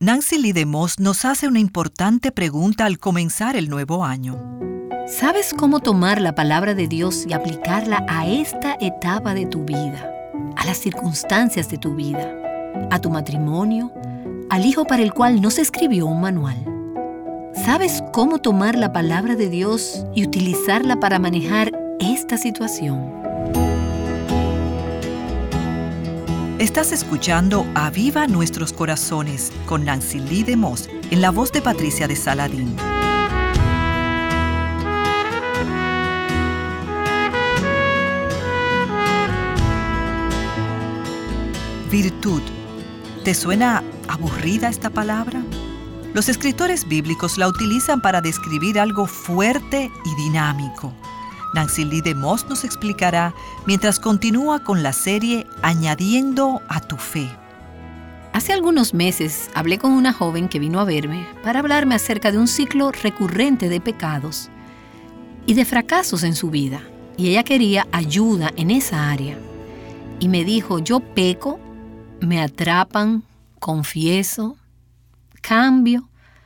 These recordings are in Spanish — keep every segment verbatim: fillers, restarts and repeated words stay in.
Nancy Lee DeMoss nos hace una importante pregunta al comenzar el nuevo año. ¿Sabes cómo tomar la palabra de Dios y aplicarla a esta etapa de tu vida, a las circunstancias de tu vida, a tu matrimonio, al hijo para el cual no se escribió un manual? ¿Sabes cómo tomar la palabra de Dios y utilizarla para manejar esta situación? Estás escuchando Aviva Nuestros Corazones con Nancy Lee DeMoss en la voz de Patricia de Saladín. Virtud. ¿Te suena aburrida esta palabra? Los escritores bíblicos la utilizan para describir algo fuerte y dinámico. Nancy Lee DeMoss nos explicará mientras continúa con la serie Añadiendo a tu fe. Hace algunos meses hablé con una joven que vino a verme para hablarme acerca de un ciclo recurrente de pecados y de fracasos en su vida. Y ella quería ayuda en esa área. Y me dijo, yo peco, me atrapan, confieso, cambio,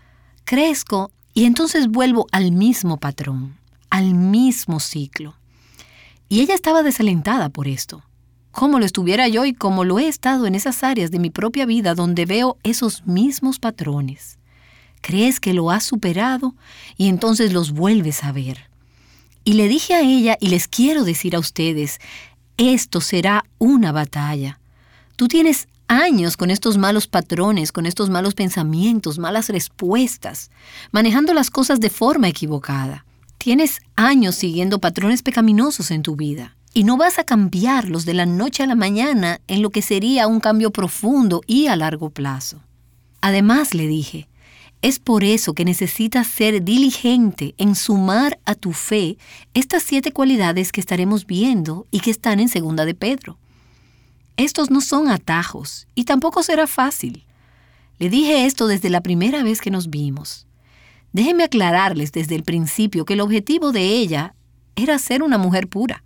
crezco y entonces vuelvo al mismo patrón, al mismo ciclo. Y ella estaba desalentada por esto, como lo estuviera yo y como lo he estado en esas áreas de mi propia vida donde veo esos mismos patrones. Crees que lo has superado y entonces los vuelves a ver. Y le dije a ella, y les quiero decir a ustedes, esto será una batalla. Tú tienes años con estos malos patrones, con estos malos pensamientos, malas respuestas, manejando las cosas de forma equivocada. Tienes años siguiendo patrones pecaminosos en tu vida y no vas a cambiarlos de la noche a la mañana en lo que sería un cambio profundo y a largo plazo. Además, le dije, es por eso que necesitas ser diligente en sumar a tu fe estas siete cualidades que estaremos viendo y que están en Segunda de Pedro. Estos no son atajos y tampoco será fácil. Le dije esto desde la primera vez que nos vimos. Déjenme aclararles desde el principio que el objetivo de ella era ser una mujer pura.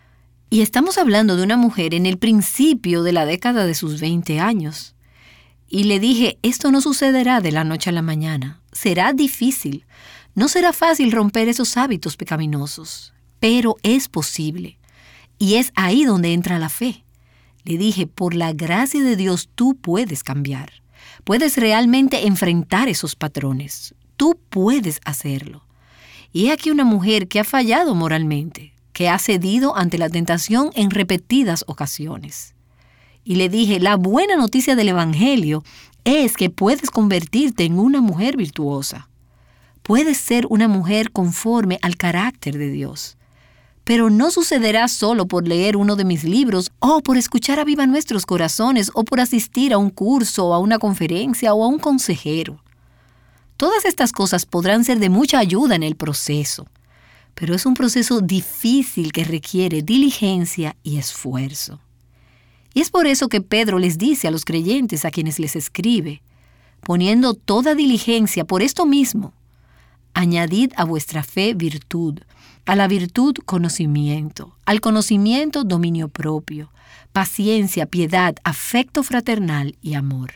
Y estamos hablando de una mujer en el principio de la década de sus veinte años. Y le dije, esto no sucederá de la noche a la mañana. Será difícil. No será fácil romper esos hábitos pecaminosos. Pero es posible. Y es ahí donde entra la fe. Le dije, por la gracia de Dios tú puedes cambiar. Puedes realmente enfrentar esos patrones. Tú puedes hacerlo. Y he aquí una mujer que ha fallado moralmente, que ha cedido ante la tentación en repetidas ocasiones. Y le dije, la buena noticia del Evangelio es que puedes convertirte en una mujer virtuosa. Puedes ser una mujer conforme al carácter de Dios. Pero no sucederá solo por leer uno de mis libros o por escuchar Aviva Nuestros Corazones o por asistir a un curso o a una conferencia o a un consejero. Todas estas cosas podrán ser de mucha ayuda en el proceso, pero es un proceso difícil que requiere diligencia y esfuerzo. Y es por eso que Pedro les dice a los creyentes a quienes les escribe, poniendo toda diligencia por esto mismo, añadid a vuestra fe virtud, a la virtud conocimiento, al conocimiento dominio propio, paciencia, piedad, afecto fraternal y amor.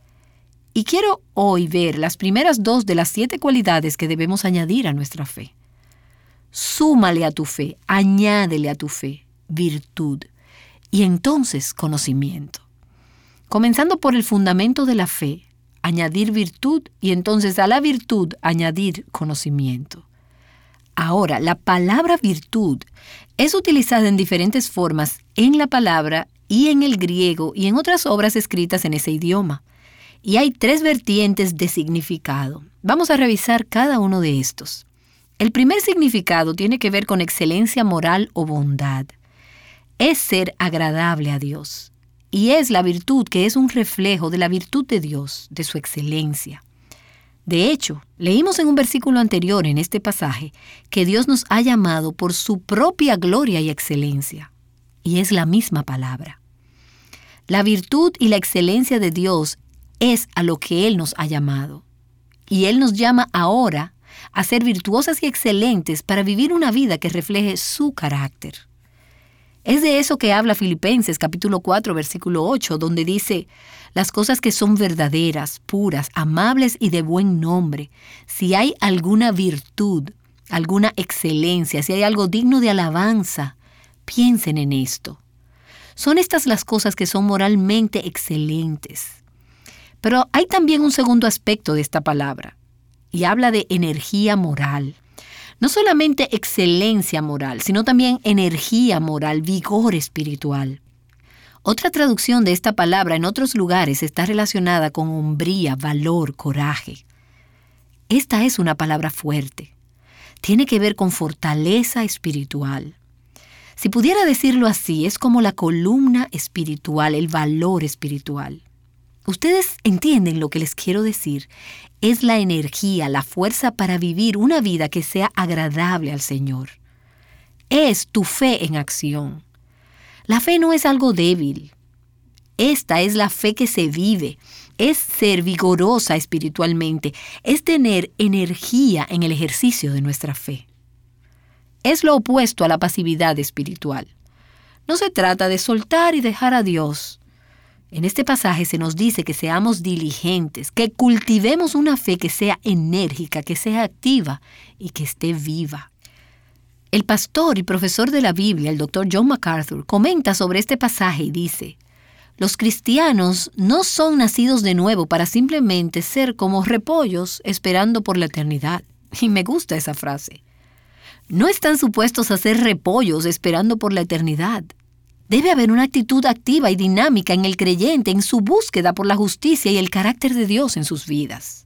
Y quiero hoy ver las primeras dos de las siete cualidades que debemos añadir a nuestra fe. Súmale a tu fe, añádele a tu fe, virtud, y entonces conocimiento. Comenzando por el fundamento de la fe, añadir virtud y entonces a la virtud añadir conocimiento. Ahora, la palabra virtud es utilizada en diferentes formas en la palabra y en el griego y en otras obras escritas en ese idioma. Y hay tres vertientes de significado. Vamos a revisar cada uno de estos. El primer significado tiene que ver con excelencia moral o bondad. Es ser agradable a Dios. Y es la virtud que es un reflejo de la virtud de Dios, de su excelencia. De hecho, leímos en un versículo anterior en este pasaje que Dios nos ha llamado por su propia gloria y excelencia. Y es la misma palabra. La virtud y la excelencia de Dios es a lo que Él nos ha llamado. Y Él nos llama ahora a ser virtuosas y excelentes para vivir una vida que refleje su carácter. Es de eso que habla Filipenses capítulo cuatro, versículo ocho, donde dice: las cosas que son verdaderas, puras, amables y de buen nombre, si hay alguna virtud, alguna excelencia, si hay algo digno de alabanza, piensen en esto. Son estas las cosas que son moralmente excelentes. Pero hay también un segundo aspecto de esta palabra, y habla de energía moral. No solamente excelencia moral, sino también energía moral, vigor espiritual. Otra traducción de esta palabra en otros lugares está relacionada con hombría, valor, coraje. Esta es una palabra fuerte. Tiene que ver con fortaleza espiritual. Si pudiera decirlo así, es como la columna espiritual, el valor espiritual. Ustedes entienden lo que les quiero decir. Es la energía, la fuerza para vivir una vida que sea agradable al Señor. Es tu fe en acción. La fe no es algo débil. Esta es la fe que se vive. Es ser vigorosa espiritualmente. Es tener energía en el ejercicio de nuestra fe. Es lo opuesto a la pasividad espiritual. No se trata de soltar y dejar a Dios. En este pasaje se nos dice que seamos diligentes, que cultivemos una fe que sea enérgica, que sea activa y que esté viva. El pastor y profesor de la Biblia, el doctor John MacArthur, comenta sobre este pasaje y dice: los cristianos no son nacidos de nuevo para simplemente ser como repollos esperando por la eternidad. Y me gusta esa frase. No están supuestos a ser repollos esperando por la eternidad. Debe haber una actitud activa y dinámica en el creyente en su búsqueda por la justicia y el carácter de Dios en sus vidas.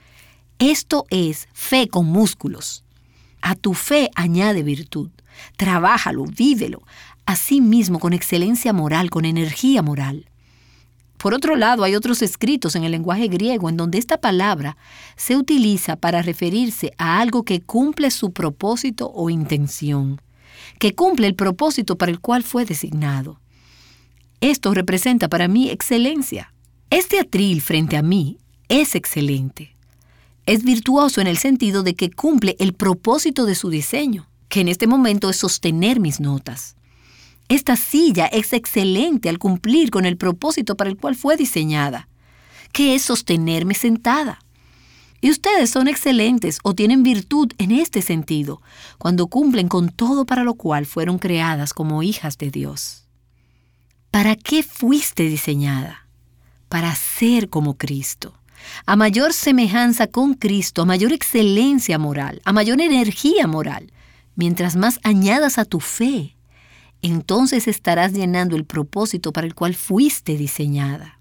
Esto es fe con músculos. A tu fe añade virtud. Trabájalo, vívelo. Asimismo, con excelencia moral, con energía moral. Por otro lado, hay otros escritos en el lenguaje griego en donde esta palabra se utiliza para referirse a algo que cumple su propósito o intención, que cumple el propósito para el cual fue designado. Esto representa para mí excelencia. Este atril frente a mí es excelente. Es virtuoso en el sentido de que cumple el propósito de su diseño, que en este momento es sostener mis notas. Esta silla es excelente al cumplir con el propósito para el cual fue diseñada, que es sostenerme sentada. Y ustedes son excelentes o tienen virtud en este sentido, cuando cumplen con todo para lo cual fueron creadas como hijas de Dios. ¿Para qué fuiste diseñada? Para ser como Cristo. A mayor semejanza con Cristo, a mayor excelencia moral, a mayor energía moral, mientras más añadas a tu fe, entonces estarás llenando el propósito para el cual fuiste diseñada.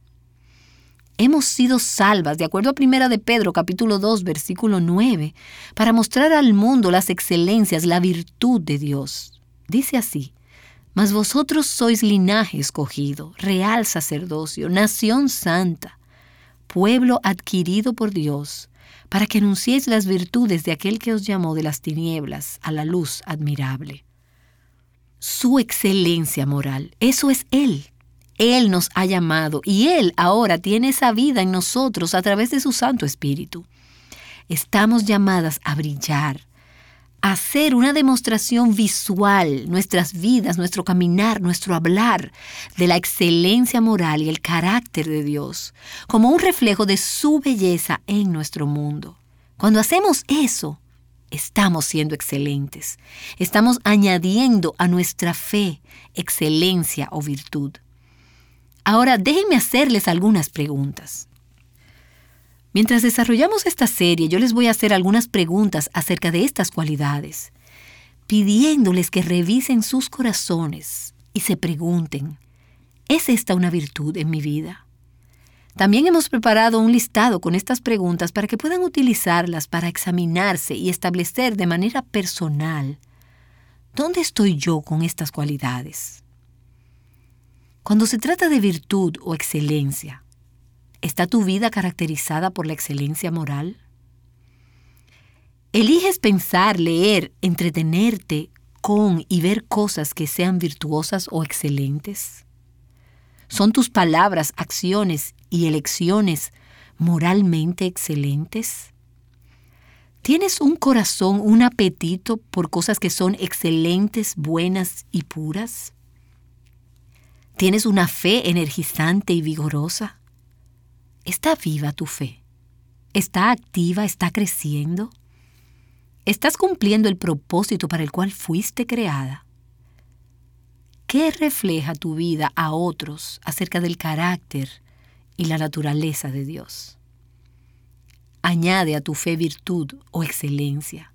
Hemos sido salvas, de acuerdo a Primera de Pedro, capítulo dos, versículo nueve, para mostrar al mundo las excelencias, la virtud de Dios. Dice así: mas vosotros sois linaje escogido, real sacerdocio, nación santa, pueblo adquirido por Dios, para que anunciéis las virtudes de aquel que os llamó de las tinieblas a la luz admirable. Su excelencia moral, eso es Él. Él nos ha llamado y Él ahora tiene esa vida en nosotros a través de su Santo Espíritu. Estamos llamadas a brillar, a hacer una demostración visual, nuestras vidas, nuestro caminar, nuestro hablar, de la excelencia moral y el carácter de Dios, como un reflejo de su belleza en nuestro mundo. Cuando hacemos eso, estamos siendo excelentes. Estamos añadiendo a nuestra fe excelencia o virtud. Ahora, déjenme hacerles algunas preguntas. Mientras desarrollamos esta serie, yo les voy a hacer algunas preguntas acerca de estas cualidades, pidiéndoles que revisen sus corazones y se pregunten, ¿es esta una virtud en mi vida? También hemos preparado un listado con estas preguntas para que puedan utilizarlas para examinarse y establecer de manera personal ¿dónde estoy yo con estas cualidades? Cuando se trata de virtud o excelencia, ¿está tu vida caracterizada por la excelencia moral? ¿Eliges pensar, leer, entretenerte con y ver cosas que sean virtuosas o excelentes? ¿Son tus palabras, acciones y elecciones moralmente excelentes? ¿Tienes un corazón, un apetito por cosas que son excelentes, buenas y puras? ¿Tienes una fe energizante y vigorosa? ¿Está viva tu fe? ¿Está activa? ¿Está creciendo? ¿Estás cumpliendo el propósito para el cual fuiste creada? ¿Qué refleja tu vida a otros acerca del carácter y la naturaleza de Dios? Añade a tu fe virtud o excelencia.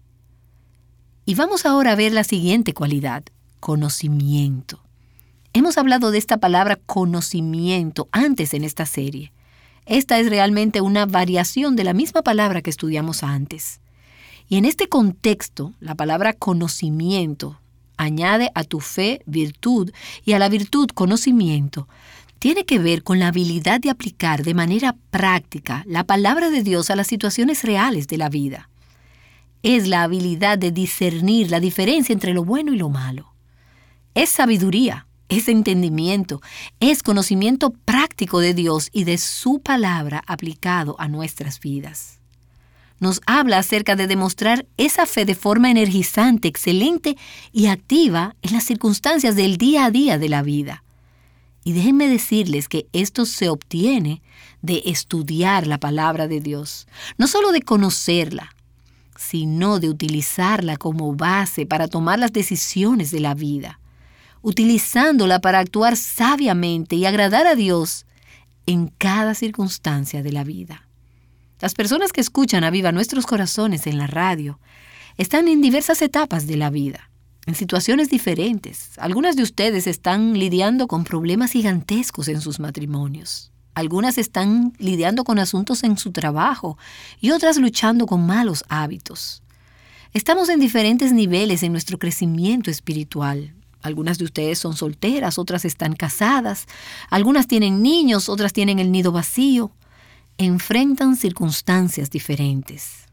Y vamos ahora a ver la siguiente cualidad, conocimiento. Hemos hablado de esta palabra conocimiento antes en esta serie. Esta es realmente una variación de la misma palabra que estudiamos antes. Y en este contexto, la palabra conocimiento añade a tu fe virtud y a la virtud conocimiento. Tiene que ver con la habilidad de aplicar de manera práctica la palabra de Dios a las situaciones reales de la vida. Es la habilidad de discernir la diferencia entre lo bueno y lo malo. Es sabiduría. Es entendimiento, es conocimiento práctico de Dios y de su palabra aplicado a nuestras vidas. Nos habla acerca de demostrar esa fe de forma energizante, excelente y activa en las circunstancias del día a día de la vida. Y déjenme decirles que esto se obtiene de estudiar la palabra de Dios, no solo de conocerla, sino de utilizarla como base para tomar las decisiones de la vida, utilizándola para actuar sabiamente y agradar a Dios en cada circunstancia de la vida. Las personas que escuchan Aviva Nuestros Corazones en la radio están en diversas etapas de la vida, en situaciones diferentes. Algunas de ustedes están lidiando con problemas gigantescos en sus matrimonios. Algunas están lidiando con asuntos en su trabajo y otras luchando con malos hábitos. Estamos en diferentes niveles en nuestro crecimiento espiritual. Algunas de ustedes son solteras, otras están casadas, algunas tienen niños, otras tienen el nido vacío. Enfrentan circunstancias diferentes.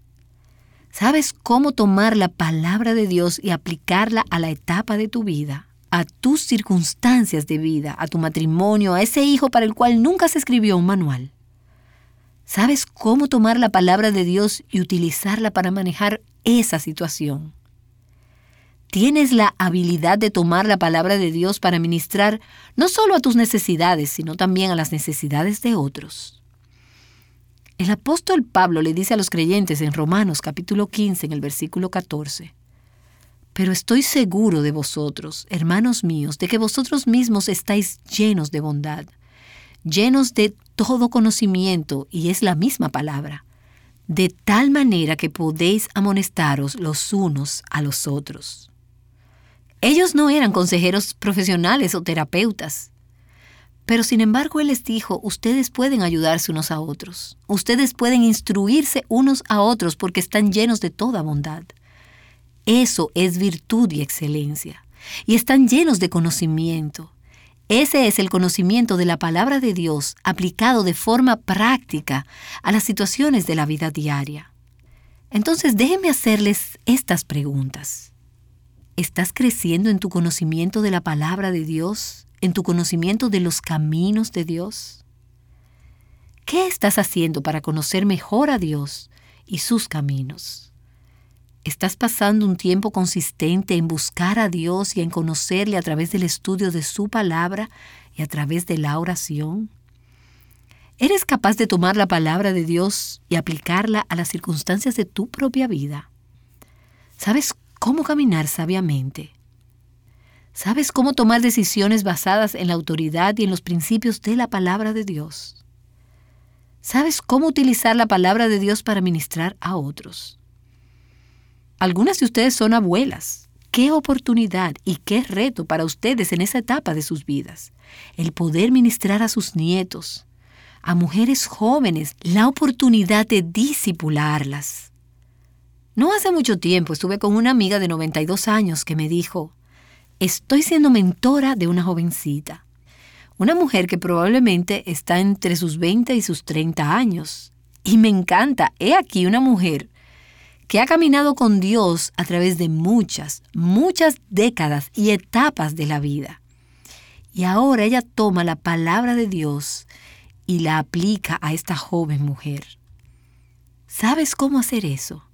¿Sabes cómo tomar la palabra de Dios y aplicarla a la etapa de tu vida, a tus circunstancias de vida, a tu matrimonio, a ese hijo para el cual nunca se escribió un manual? ¿Sabes cómo tomar la palabra de Dios y utilizarla para manejar esa situación? Tienes la habilidad de tomar la palabra de Dios para ministrar no solo a tus necesidades, sino también a las necesidades de otros. El apóstol Pablo le dice a los creyentes en Romanos capítulo quince, en el versículo catorce, «Pero estoy seguro de vosotros, hermanos míos, de que vosotros mismos estáis llenos de bondad, llenos de todo conocimiento», y es la misma palabra, «de tal manera que podéis amonestaros los unos a los otros». Ellos no eran consejeros profesionales o terapeutas. Pero sin embargo Él les dijo, ustedes pueden ayudarse unos a otros. Ustedes pueden instruirse unos a otros porque están llenos de toda bondad. Eso es virtud y excelencia. Y están llenos de conocimiento. Ese es el conocimiento de la palabra de Dios aplicado de forma práctica a las situaciones de la vida diaria. Entonces déjenme hacerles estas preguntas. ¿Estás creciendo en tu conocimiento de la palabra de Dios? ¿En tu conocimiento de los caminos de Dios? ¿Qué estás haciendo para conocer mejor a Dios y sus caminos? ¿Estás pasando un tiempo consistente en buscar a Dios y en conocerle a través del estudio de su palabra y a través de la oración? ¿Eres capaz de tomar la palabra de Dios y aplicarla a las circunstancias de tu propia vida? ¿Sabes cómo caminar sabiamente? ¿Sabes cómo tomar decisiones basadas en la autoridad y en los principios de la palabra de Dios? ¿Sabes cómo utilizar la palabra de Dios para ministrar a otros? Algunas de ustedes son abuelas. ¡Qué oportunidad y qué reto para ustedes en esa etapa de sus vidas! El poder ministrar a sus nietos, a mujeres jóvenes, la oportunidad de discipularlas. No hace mucho tiempo estuve con una amiga de noventa y dos años que me dijo, estoy siendo mentora de una jovencita, una mujer que probablemente está entre sus veinte y sus treinta años. Y me encanta, he aquí una mujer que ha caminado con Dios a través de muchas, muchas décadas y etapas de la vida. Y ahora ella toma la palabra de Dios y la aplica a esta joven mujer. ¿Sabes cómo hacer eso?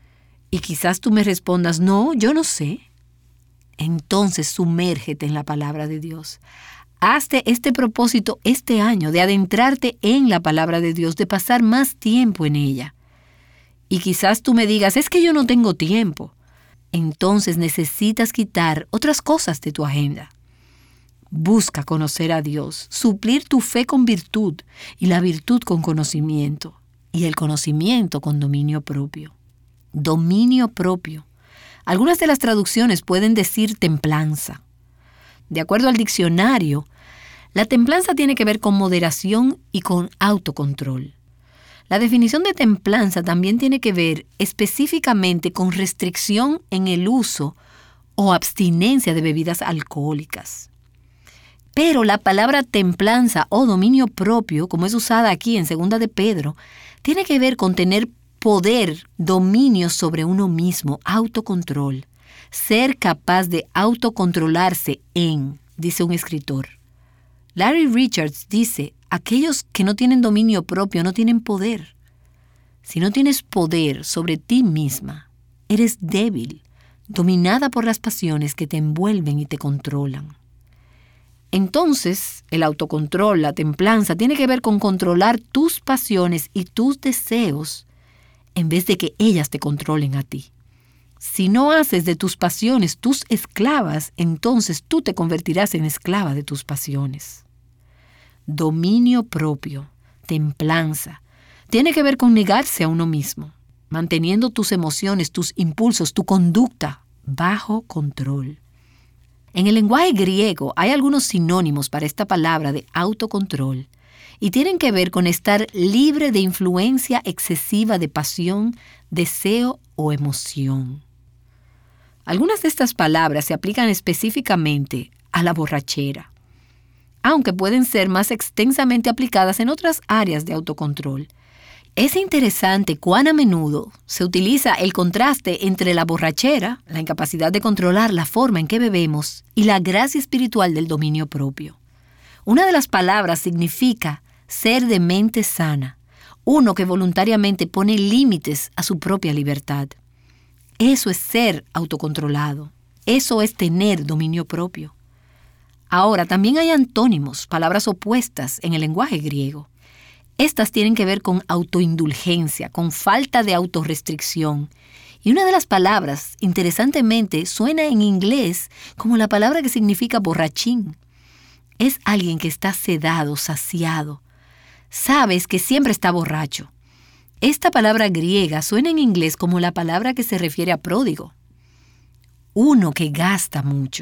Y quizás tú me respondas, no, yo no sé. Entonces sumérgete en la palabra de Dios. hazte este propósito este año de adentrarte en la palabra de Dios, de pasar más tiempo en ella. Y quizás tú me digas, es que yo no tengo tiempo. Entonces necesitas quitar otras cosas de tu agenda. Busca conocer a Dios, suplir tu fe con virtud y la virtud con conocimiento y el conocimiento con dominio propio. Dominio propio. Algunas de las traducciones pueden decir templanza. De acuerdo al diccionario, la templanza tiene que ver con moderación y con autocontrol. La definición de templanza también tiene que ver específicamente con restricción en el uso o abstinencia de bebidas alcohólicas. Pero la palabra templanza o dominio propio, como es usada aquí en Segunda de Pedro, tiene que ver con tener poder, dominio sobre uno mismo, autocontrol, ser capaz de autocontrolarse en, dice un escritor. Larry Richards dice, aquellos que no tienen dominio propio no tienen poder. Si no tienes poder sobre ti misma, eres débil, dominada por las pasiones que te envuelven y te controlan. Entonces, el autocontrol, la templanza, tiene que ver con controlar tus pasiones y tus deseos en vez de que ellas te controlen a ti. Si no haces de tus pasiones tus esclavas, entonces tú te convertirás en esclava de tus pasiones. Dominio propio, templanza, tiene que ver con negarse a uno mismo, manteniendo tus emociones, tus impulsos, tu conducta bajo control. En el lenguaje griego hay algunos sinónimos para esta palabra de autocontrol y tienen que ver con estar libre de influencia excesiva de pasión, deseo o emoción. Algunas de estas palabras se aplican específicamente a la borrachera, aunque pueden ser más extensamente aplicadas en otras áreas de autocontrol. Es interesante cuán a menudo se utiliza el contraste entre la borrachera, la incapacidad de controlar la forma en que bebemos, y la gracia espiritual del dominio propio. Una de las palabras significa ser de mente sana, uno que voluntariamente pone límites a su propia libertad. Eso es ser autocontrolado. Eso es tener dominio propio. Ahora, también hay antónimos, palabras opuestas en el lenguaje griego. Estas tienen que ver con autoindulgencia, con falta de autorrestricción. Y una de las palabras, interesantemente, suena en inglés como la palabra que significa borrachín. Es alguien que está sedado, saciado. Sabes que siempre está borracho. Esta palabra griega suena en inglés como la palabra que se refiere a pródigo. Uno que gasta mucho.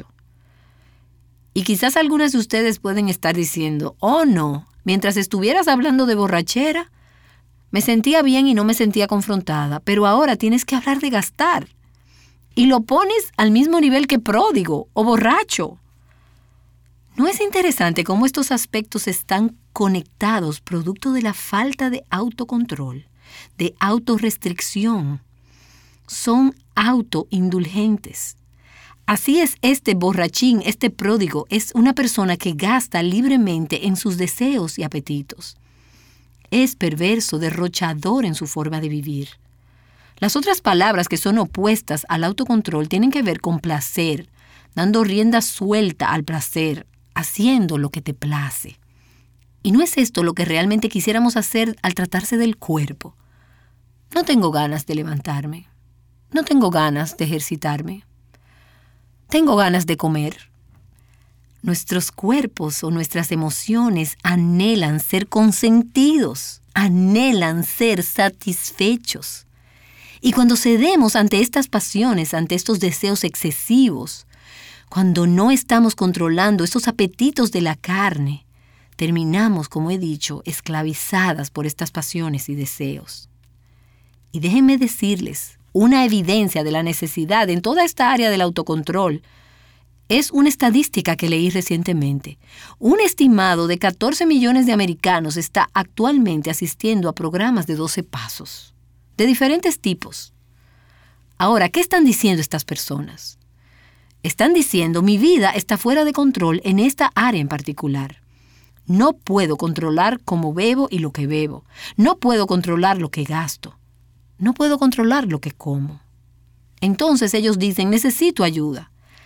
Y quizás algunas de ustedes pueden estar diciendo, oh no, mientras estuvieras hablando de borrachera, me sentía bien y no me sentía confrontada, pero ahora tienes que hablar de gastar. Y lo pones al mismo nivel que pródigo o borracho. ¿No es interesante cómo estos aspectos están conectados producto de la falta de autocontrol, de autorrestricción? Son autoindulgentes. Así es este borrachín, este pródigo, es una persona que gasta libremente en sus deseos y apetitos. Es perverso, derrochador en su forma de vivir. Las otras palabras que son opuestas al autocontrol tienen que ver con placer, dando rienda suelta al placer, haciendo lo que te place. Y no es esto lo que realmente quisiéramos hacer al tratarse del cuerpo. No tengo ganas de levantarme. No tengo ganas de ejercitarme. Tengo ganas de comer. Nuestros cuerpos o nuestras emociones anhelan ser consentidos, anhelan ser satisfechos. Y cuando cedemos ante estas pasiones, ante estos deseos excesivos, cuando no estamos controlando esos apetitos de la carne, terminamos, como he dicho, esclavizadas por estas pasiones y deseos. Y déjenme decirles, una evidencia de la necesidad en toda esta área del autocontrol es una estadística que leí recientemente. Un estimado de catorce millones de americanos está actualmente asistiendo a programas de doce pasos, de diferentes tipos. Ahora, ¿qué están diciendo estas personas? Están diciendo, mi vida está fuera de control en esta área en particular. No puedo controlar cómo bebo y lo que bebo. No puedo controlar lo que gasto. No puedo controlar lo que como. Entonces ellos dicen, necesito ayuda.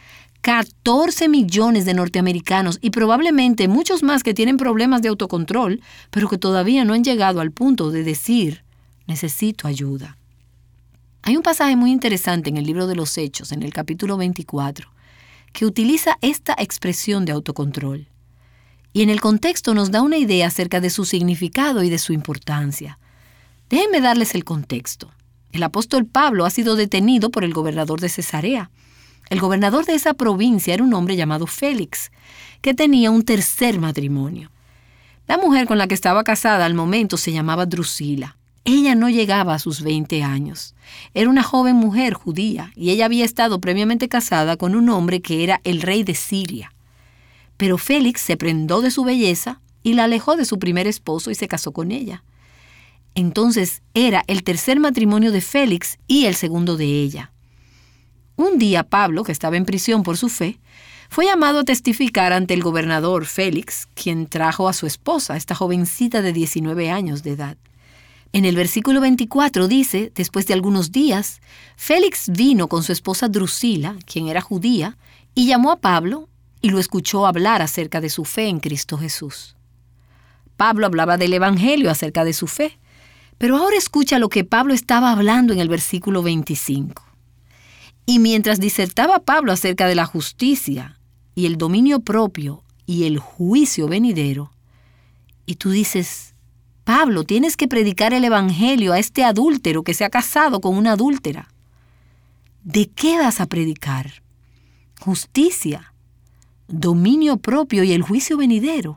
catorce millones de norteamericanos y probablemente muchos más que tienen problemas de autocontrol, pero que todavía no han llegado al punto de decir, necesito ayuda. Hay un pasaje muy interesante en el libro de los Hechos, en el capítulo veinticuatro, que utiliza esta expresión de autocontrol. Y en el contexto nos da una idea acerca de su significado y de su importancia. Déjenme darles el contexto. El apóstol Pablo ha sido detenido por el gobernador de Cesarea. El gobernador de esa provincia era un hombre llamado Félix, que tenía un tercer matrimonio. La mujer con la que estaba casada al momento se llamaba Drusila. Ella no llegaba a sus veinte años. Era una joven mujer judía y ella había estado previamente casada con un hombre que era el rey de Siria. Pero Félix se prendó de su belleza y la alejó de su primer esposo y se casó con ella. Entonces era el tercer matrimonio de Félix y el segundo de ella. Un día Pablo, que estaba en prisión por su fe, fue llamado a testificar ante el gobernador Félix, quien trajo a su esposa, esta jovencita de diecinueve años de edad. En el versículo veinticuatro dice, después de algunos días, Félix vino con su esposa Drusila, quien era judía, y llamó a Pablo y lo escuchó hablar acerca de su fe en Cristo Jesús. Pablo hablaba del evangelio acerca de su fe. Pero ahora escucha lo que Pablo estaba hablando en el versículo veinticinco. Y mientras disertaba Pablo acerca de la justicia y el dominio propio y el juicio venidero, y tú dices, Pablo, tienes que predicar el evangelio a este adúltero que se ha casado con una adúltera. ¿De qué vas a predicar? Justicia, dominio propio y el juicio venidero.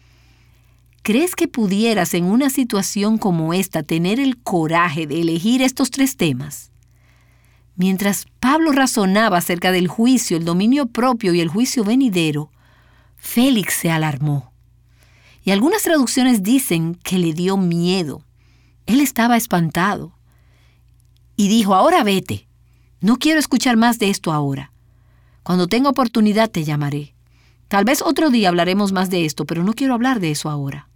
¿Crees que pudieras en una situación como esta tener el coraje de elegir estos tres temas? Mientras Pablo razonaba acerca del juicio, el dominio propio y el juicio venidero, Félix se alarmó. Y algunas traducciones dicen que le dio miedo. Él estaba espantado. Y dijo, ahora vete. No quiero escuchar más de esto ahora. Cuando tenga oportunidad te llamaré. Tal vez otro día hablaremos más de esto, pero no quiero hablar de eso ahora.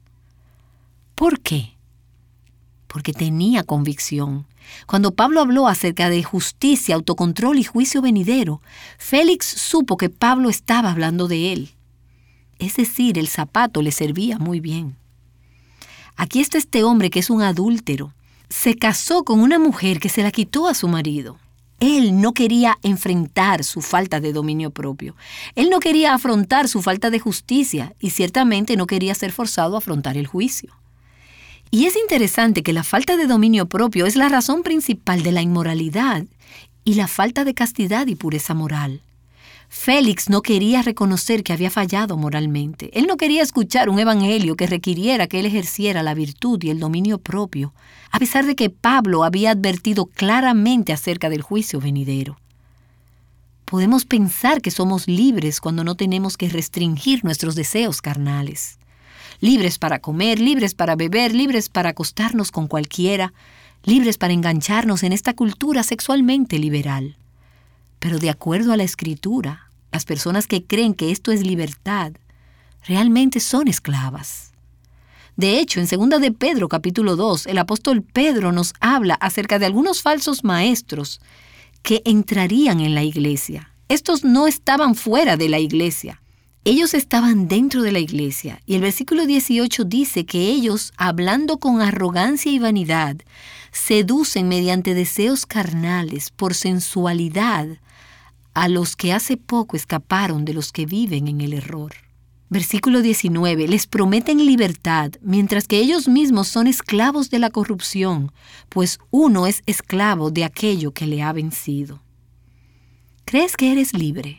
¿Por qué? Porque tenía convicción. Cuando Pablo habló acerca de justicia, autocontrol y juicio venidero, Félix supo que Pablo estaba hablando de él. Es decir, el zapato le servía muy bien. Aquí está este hombre que es un adúltero. Se casó con una mujer que se la quitó a su marido. Él no quería enfrentar su falta de dominio propio. Él no quería afrontar su falta de justicia y ciertamente no quería ser forzado a afrontar el juicio. Y es interesante que la falta de dominio propio es la razón principal de la inmoralidad y la falta de castidad y pureza moral. Félix no quería reconocer que había fallado moralmente. Él no quería escuchar un evangelio que requiriera que él ejerciera la virtud y el dominio propio, a pesar de que Pablo había advertido claramente acerca del juicio venidero. Podemos pensar que somos libres cuando no tenemos que restringir nuestros deseos carnales. Libres para comer, libres para beber, libres para acostarnos con cualquiera, libres para engancharnos en esta cultura sexualmente liberal. Pero de acuerdo a la Escritura, las personas que creen que esto es libertad, realmente son esclavas. De hecho, en segunda de Pedro, capítulo dos, el apóstol Pedro nos habla acerca de algunos falsos maestros que entrarían en la iglesia. Estos no estaban fuera de la iglesia. Ellos estaban dentro de la iglesia y el versículo dieciocho dice que ellos, hablando con arrogancia y vanidad, seducen mediante deseos carnales por sensualidad a los que hace poco escaparon de los que viven en el error. Versículo diecinueve, les prometen libertad, mientras que ellos mismos son esclavos de la corrupción, pues uno es esclavo de aquello que le ha vencido. ¿Crees que eres libre?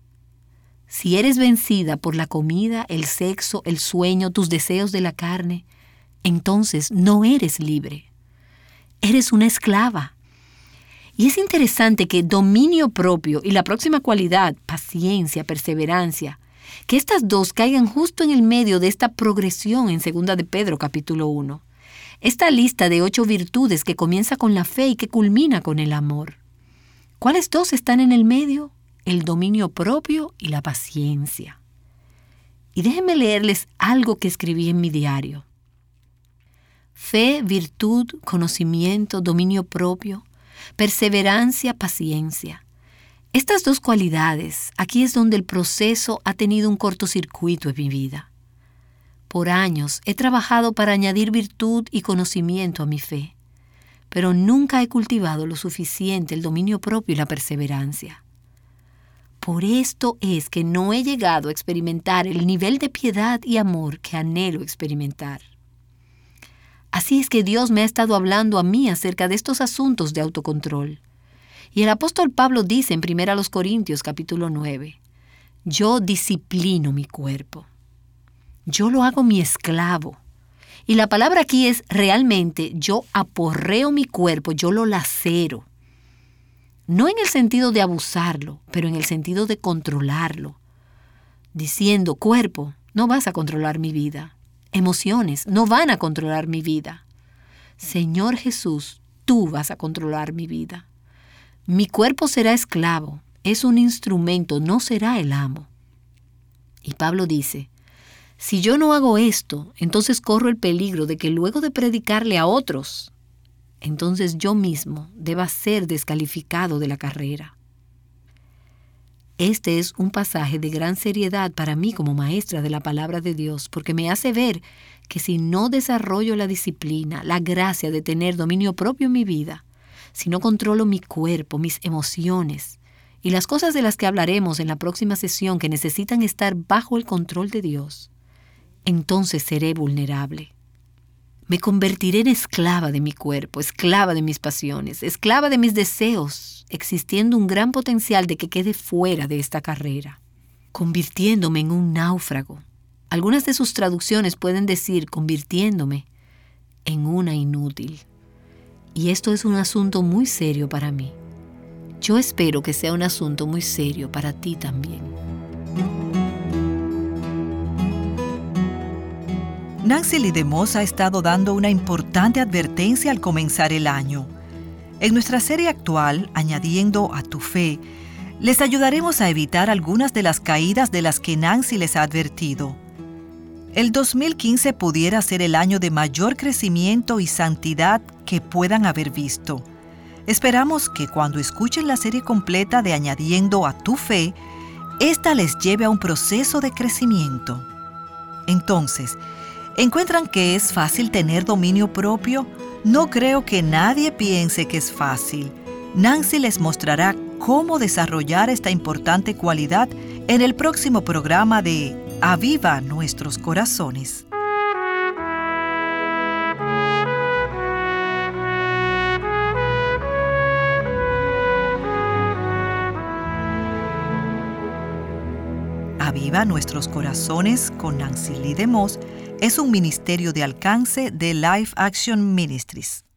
Si eres vencida por la comida, el sexo, el sueño, tus deseos de la carne, entonces no eres libre. Eres una esclava. Y es interesante que dominio propio y la próxima cualidad, paciencia, perseverancia, que estas dos caigan justo en el medio de esta progresión en segunda de Pedro capítulo uno. Esta lista de ocho virtudes que comienza con la fe y que culmina con el amor. ¿Cuáles dos están en el medio? El dominio propio y la paciencia. Y déjenme leerles algo que escribí en mi diario. Fe, virtud, conocimiento, dominio propio, perseverancia, paciencia. Estas dos cualidades, aquí es donde el proceso ha tenido un cortocircuito en mi vida. Por años he trabajado para añadir virtud y conocimiento a mi fe, pero nunca he cultivado lo suficiente el dominio propio y la perseverancia. Por esto es que no he llegado a experimentar el nivel de piedad y amor que anhelo experimentar. Así es que Dios me ha estado hablando a mí acerca de estos asuntos de autocontrol. Y el apóstol Pablo dice en primera Corintios capítulo nueve, yo disciplino mi cuerpo. Yo lo hago mi esclavo. Y la palabra aquí es realmente, yo aporreo mi cuerpo, yo lo lacero. No en el sentido de abusarlo, pero en el sentido de controlarlo. Diciendo, cuerpo, no vas a controlar mi vida. Emociones no van a controlar mi vida. Señor Jesús, tú vas a controlar mi vida. Mi cuerpo será esclavo, es un instrumento, no será el amo. Y Pablo dice, si yo no hago esto, entonces corro el peligro de que luego de predicarle a otros, entonces yo mismo deba ser descalificado de la carrera. Este es un pasaje de gran seriedad para mí como maestra de la palabra de Dios, porque me hace ver que si no desarrollo la disciplina, la gracia de tener dominio propio en mi vida, si no controlo mi cuerpo, mis emociones y las cosas de las que hablaremos en la próxima sesión que necesitan estar bajo el control de Dios, entonces seré vulnerable. Me convertiré en esclava de mi cuerpo, esclava de mis pasiones, esclava de mis deseos, existiendo un gran potencial de que quede fuera de esta carrera, convirtiéndome en un náufrago. Algunas de sus traducciones pueden decir convirtiéndome en una inútil. Y esto es un asunto muy serio para mí. Yo espero que sea un asunto muy serio para ti también. Nancy Lee DeMoss ha estado dando una importante advertencia al comenzar el año. En nuestra serie actual, Añadiendo a tu fe, les ayudaremos a evitar algunas de las caídas de las que Nancy les ha advertido. El dos mil quince pudiera ser el año de mayor crecimiento y santidad que puedan haber visto. Esperamos que cuando escuchen la serie completa de Añadiendo a tu fe, esta les lleve a un proceso de crecimiento. Entonces, ¿encuentran que es fácil tener dominio propio? No creo que nadie piense que es fácil. Nancy les mostrará cómo desarrollar esta importante cualidad en el próximo programa de Aviva Nuestros Corazones. Aviva Nuestros Corazones con Nancy Lee DeMoss es un ministerio de alcance de Life Action Ministries.